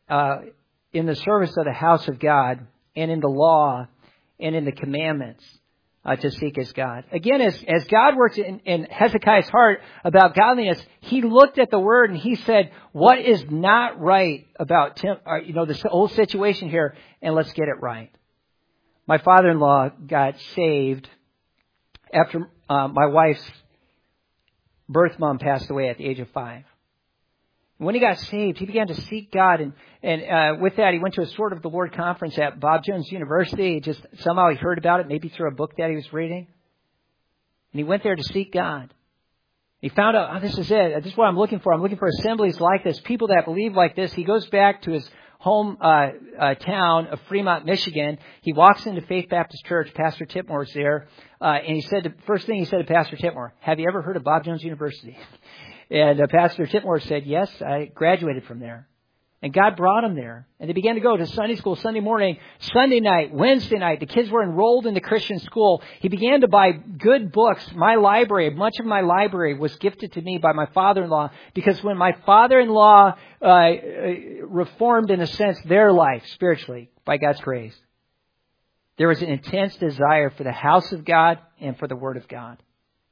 in the service of the house of God, and in the law, and in the commandments, to seek His God. Again, as God works in Hezekiah's heart about godliness, he looked at the Word and he said, what is not right about this whole situation here, and let's get it right. My father-in-law got saved after my wife's birth mom passed away at the age of 5. When he got saved, he began to seek God, and with that, he went to a Sword of the Lord conference at Bob Jones University. Just somehow he heard about it, maybe through a book that he was reading, and he went there to seek God. He found out, this is it. This is what I'm looking for. I'm looking for assemblies like this, people that believe like this. He goes back to his home town of Fremont, Michigan. He walks into Faith Baptist Church. Pastor Tipmore's there, and he said, first thing he said to Pastor Tipmore, "Have you ever heard of Bob Jones University?" And Pastor Tipmore said, "Yes, I graduated from there." And God brought him there. And they began to go to Sunday school Sunday morning, Sunday night, Wednesday night. The kids were enrolled in the Christian school. He began to buy good books. My library, much of my library was gifted to me by my father-in-law, because when my father-in-law reformed, in a sense, their life spiritually by God's grace, there was an intense desire for the house of God and for the Word of God.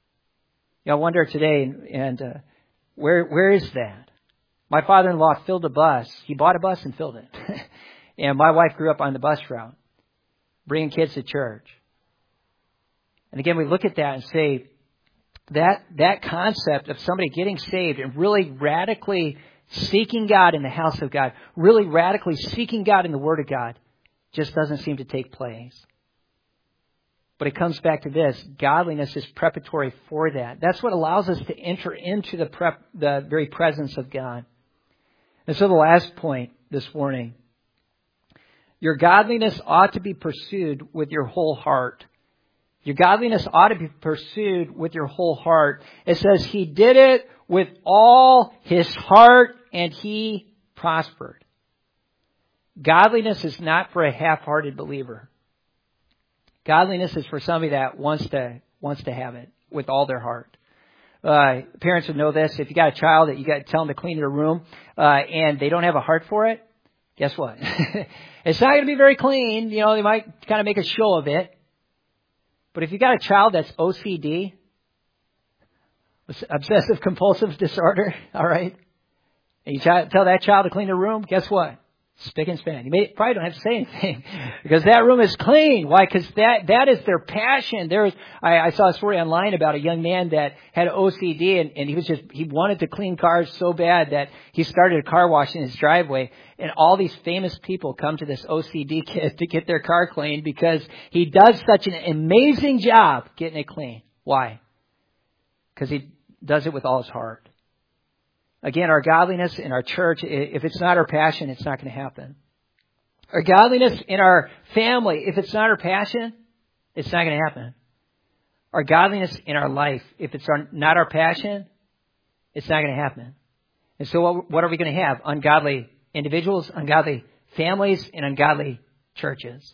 I wonder today, where is that? My father-in-law filled a bus. He bought a bus and filled it. And my wife grew up on the bus route, bringing kids to church. And again, we look at that and say, that concept of somebody getting saved and really radically seeking God in the house of God, really radically seeking God in the Word of God, just doesn't seem to take place. But it comes back to this. Godliness is preparatory for that. That's what allows us to enter into the very presence of God. And so the last point this morning. Your godliness ought to be pursued with your whole heart. Your godliness ought to be pursued with your whole heart. It says he did it with all his heart and he prospered. Godliness is not for a half-hearted believer. Godliness is for somebody that wants to have it with all their heart. Parents would know this. If you got a child that you got to tell them to clean their room, and they don't have a heart for it, guess what? It's not going to be very clean. They might kind of make a show of it. But if you got a child that's OCD, obsessive compulsive disorder, all right, and you tell that child to clean their room, guess what? Spick and span. You probably don't have to say anything because that room is clean. Why? Because that is their passion. I saw a story online about a young man that had OCD and he wanted to clean cars so bad that he started a car wash in his driveway. And all these famous people come to this OCD kid to get their car cleaned because he does such an amazing job getting it clean. Why? Because he does it with all his heart. Again, our godliness in our church, if it's not our passion, it's not going to happen. Our godliness in our family, if it's not our passion, it's not going to happen. Our godliness in our life, if it's not our passion, it's not going to happen. And so what are we going to have? Ungodly individuals, ungodly families, and ungodly churches.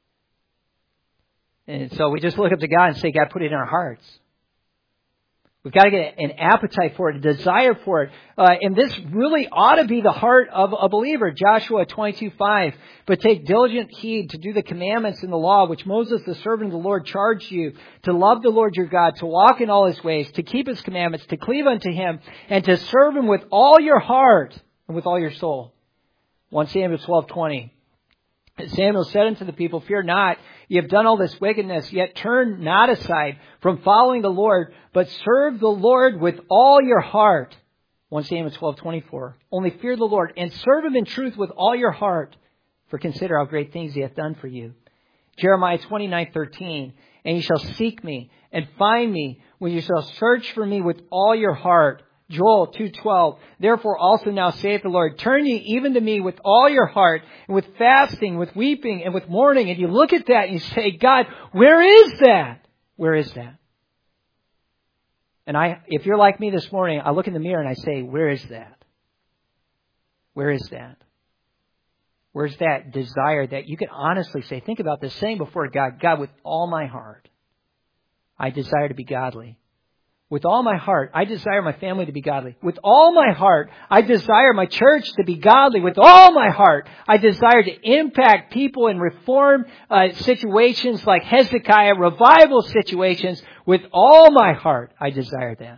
And so we just look up to God and say, God, put it in our hearts. We've got to get an appetite for it, a desire for it. And this really ought to be the heart of a believer. Joshua 22:5. But take diligent heed to do the commandments in the law, which Moses, the servant of the Lord, charged you, to love the Lord your God, to walk in all his ways, to keep his commandments, to cleave unto him, and to serve him with all your heart and with all your soul. 1 Samuel 12:20. Samuel said unto the people, fear not, ye have done all this wickedness, yet turn not aside from following the Lord, but serve the Lord with all your heart. 1 Samuel 12:24. Only fear the Lord and serve him in truth with all your heart, for consider how great things he hath done for you. Jeremiah 29:13. And ye shall seek me and find me when you shall search for me with all your heart. Joel 2:12. Therefore also now saith the Lord, turn ye even to me with all your heart, and with fasting, with weeping, and with mourning. And you look at that and you say, God, where is that? Where is that? And if you're like me this morning, I look in the mirror and I say, where is that? Where is that? Where's that desire that you can honestly say, think about this, saying before God, God, with all my heart, I desire to be godly. With all my heart, I desire my family to be godly. With all my heart, I desire my church to be godly. With all my heart, I desire to impact people and reform situations like Hezekiah, revival situations. With all my heart, I desire that.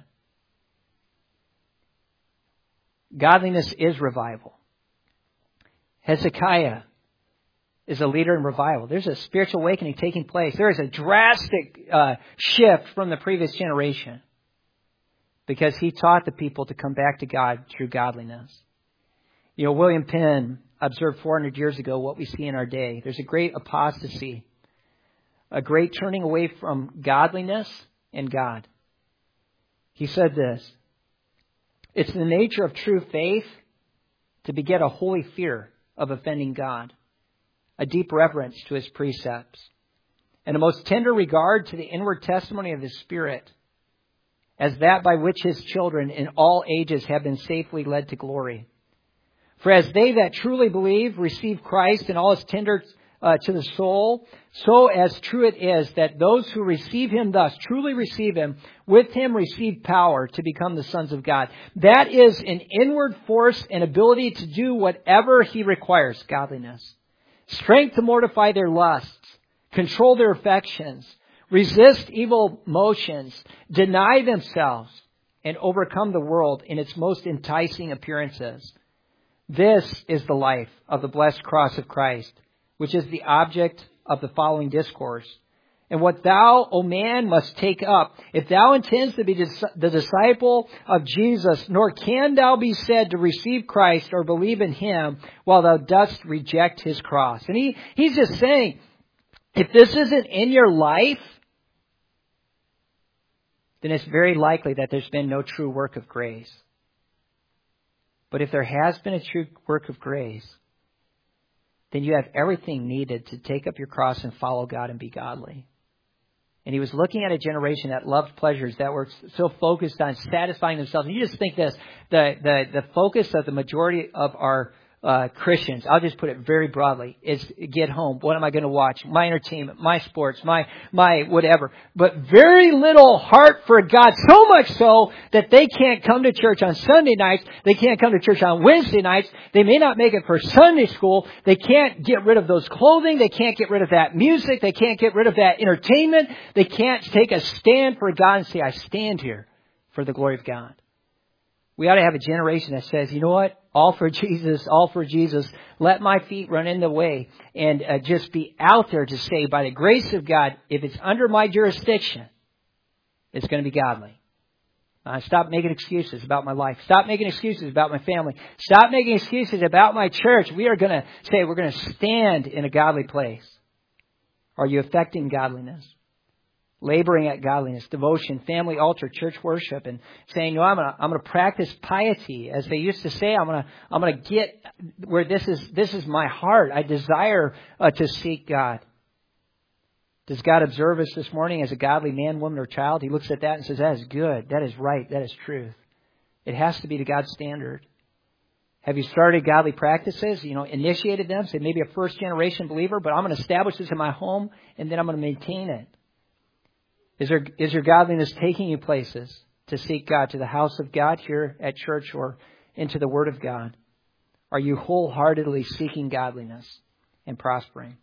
Godliness is revival. Hezekiah is a leader in revival. There's a spiritual awakening taking place. There is a drastic shift from the previous generation, because he taught the people to come back to God through godliness. William Penn observed 400 years ago what we see in our day. There's a great apostasy, a great turning away from godliness and God. He said this: it's the nature of true faith to beget a holy fear of offending God, a deep reverence to His precepts, and a most tender regard to the inward testimony of His Spirit, as that by which His children in all ages have been safely led to glory. For as they that truly believe receive Christ and all is tender to the soul, so as true it is that those who receive Him thus truly receive Him, with Him receive power to become the sons of God. That is an inward force and ability to do whatever He requires, godliness. Strength to mortify their lusts, control their affections, resist evil motions, deny themselves, and overcome the world in its most enticing appearances. This is the life of the blessed cross of Christ, which is the object of the following discourse. And what thou, O man, must take up, if thou intends to be the disciple of Jesus, nor can thou be said to receive Christ or believe in Him while thou dost reject His cross. And he's just saying, if this isn't in your life, then it's very likely that there's been no true work of grace. But if there has been a true work of grace, then you have everything needed to take up your cross and follow God and be godly. And he was looking at a generation that loved pleasures, that were so focused on satisfying themselves. And you just think this, the focus of the majority of our Christians, I'll just put it very broadly, is get home. What am I going to watch? My entertainment, my sports, my whatever. But very little heart for God. So much so that they can't come to church on Sunday nights. They can't come to church on Wednesday nights. They may not make it for Sunday school. They can't get rid of those clothing. They can't get rid of that music. They can't get rid of that entertainment. They can't take a stand for God and say, I stand here for the glory of God. We ought to have a generation that says, you know what? All for Jesus, all for Jesus. Let my feet run in the way, and just be out there to say, by the grace of God, if it's under my jurisdiction, it's going to be godly. Stop making excuses about my life. Stop making excuses about my family. Stop making excuses about my church. We are going to say we're going to stand in a godly place. Are you affecting godliness? Laboring at godliness, devotion, family altar, church worship, and saying, no, I'm gonna practice piety, as they used to say. I'm gonna get where this is my heart. I desire to seek God. Does God observe us this morning as a godly man, woman, or child? He looks at that and says, that is good, that is right, that is truth. It has to be to God's standard. Have you started godly practices? Initiated them. Say maybe a first generation believer, but I'm going to establish this in my home, and then I'm going to maintain it. Is your godliness taking you places to seek God, to the house of God here at church or into the Word of God? Are you wholeheartedly seeking godliness and prospering?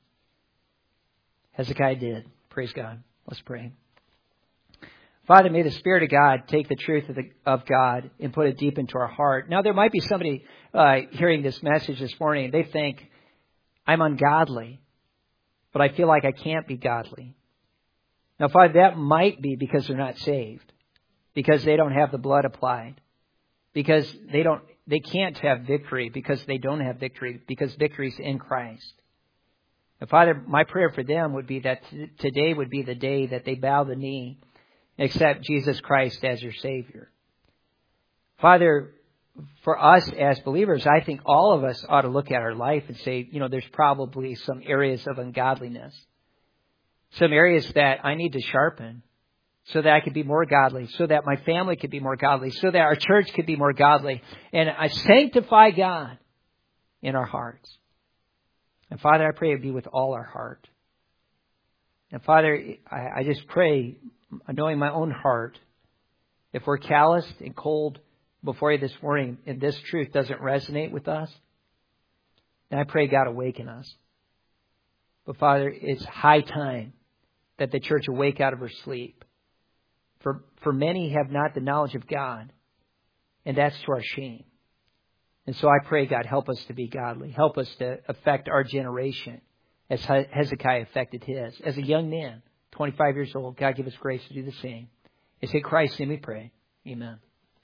Hezekiah did. Praise God. Let's pray. Father, may the Spirit of God take the truth of God and put it deep into our heart. Now, there might be somebody hearing this message this morning, and they think, I'm ungodly, but I feel like I can't be godly. Now, Father, that might be because they're not saved, because they don't have the blood applied, because they can't have victory because they don't have victory, because victory is in Christ. And Father, my prayer for them would be that today would be the day that they bow the knee and accept Jesus Christ as your Savior. Father, for us as believers, I think all of us ought to look at our life and say, there's probably some areas of ungodliness. Some areas that I need to sharpen so that I could be more godly, so that my family could be more godly, so that our church could be more godly. And I sanctify God in our hearts. And Father, I pray it be with all our heart. And Father, I just pray, knowing my own heart, if we're calloused and cold before you this morning and this truth doesn't resonate with us, then I pray God awaken us. But Father, it's high time that the church awake out of her sleep. For many have not the knowledge of God, and that's to our shame. And so I pray, God, help us to be godly. Help us to affect our generation as Hezekiah affected his. As a young man, 25 years old, God give us grace to do the same. It's in Christ's name we pray. Amen.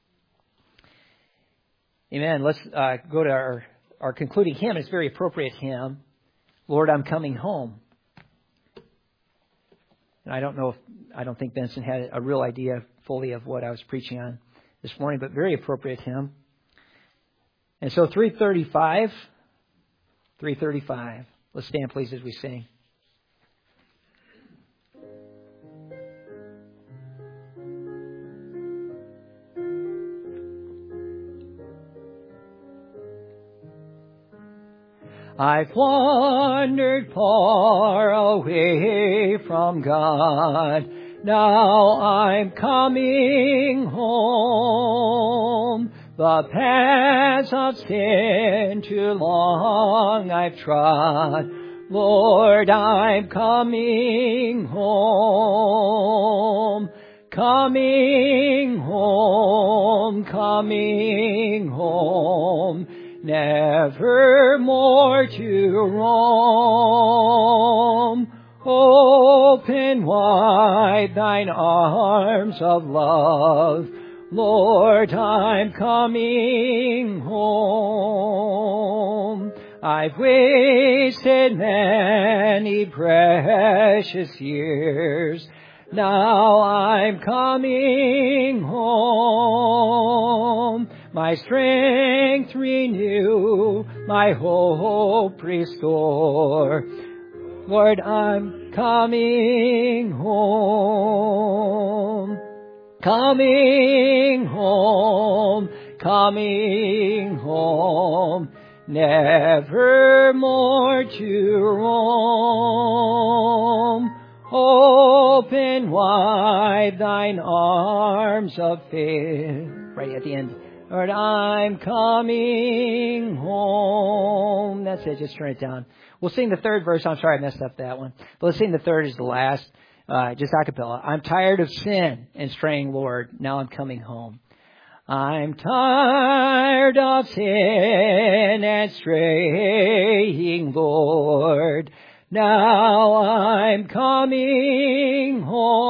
Amen. Let's go to our concluding hymn. It's a very appropriate hymn. Lord, I'm coming home. And I don't think Benson had a real idea fully of what I was preaching on this morning, but very appropriate hymn. And so 335. Let's stand, please, as we sing. I've wandered far away from God. Now I'm coming home. The paths of sin too long I've trod. Lord, I'm coming home. Coming home, coming home. Never more to roam. Open wide thine arms of love. Lord, I'm coming home. I've wasted many precious years. Now I'm coming home. My strength renew, my hope restore. Lord, I'm coming home. Coming home, coming home. Never more to roam. Open wide thine arms of faith. Right at the end. Lord, I'm coming home. That's it. Just turn it down. We'll sing the third verse. I'm sorry I messed up that one. But let's sing the third as the last. Just a cappella. I'm tired of sin and straying, Lord. Now I'm coming home. I'm tired of sin and straying, Lord. Now I'm coming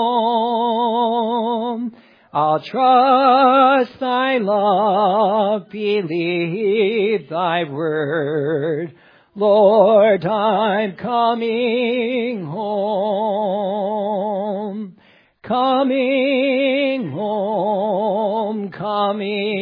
home. I'll trust thy love, believe thy word. Lord, I'm coming home. Coming home, coming